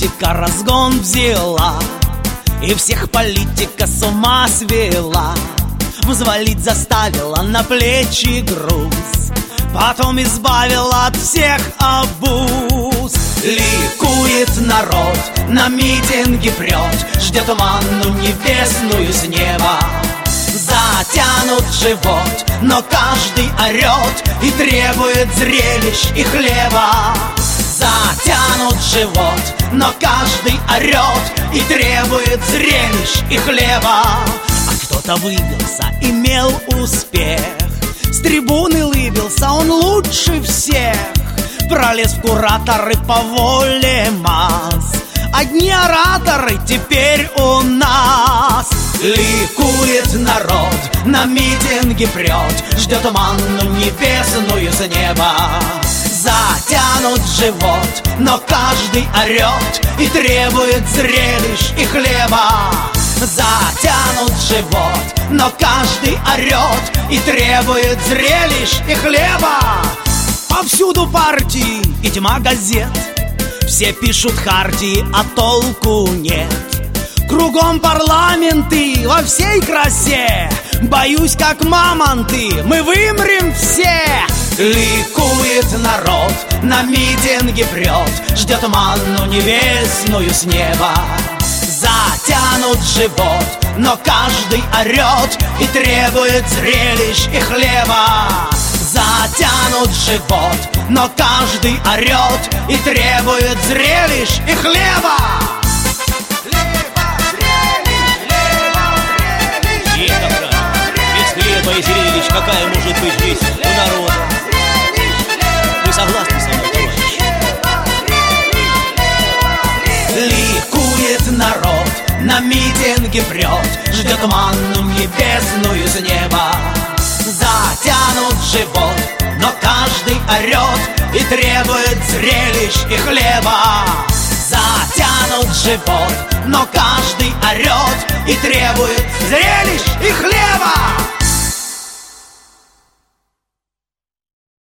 политика разгон взяла и всех политика с ума свела. Взвалить заставила на плечи груз, потом избавила от всех обуз. Ликует народ, на митинги прет, ждет манну небесную с неба. Затянут живот, но каждый орет и требует зрелищ и хлеба. Затянут живот, но каждый орет и требует зрелищ и хлеба. А кто-то выбился, имел успех, с трибуны лыбился он лучше всех. Пролез в кураторы по воле масс, одни ораторы теперь у нас. Ликует народ, на митинги прет, ждет манну небесную с неба. Затянут живот, но каждый орет и требует зрелищ и хлеба. Затянут живот, но каждый орет и требует зрелищ и хлеба. Повсюду партии и тьма газет, все пишут хартии, а толку нет. Кругом парламенты во всей красе, боюсь, как мамонты, мы вымрем все. Ликует народ, на митинги прет, ждет манну небесную с неба. Затянут живот, но каждый орет и требует зрелищ и хлеба. Затянут живот, но каждый орет и требует зрелищ и хлеба. Без хлеба и зрелищ какая может быть жизнь у народа? Вы согласны со мной, товарищ? Ликует народ, на митинги прет, ждет манну небесную с неба. Затянут живот, но каждый орет и требует зрелищ и хлеба. Затянут живот, но каждый орет и требует зрелищ и хлеба.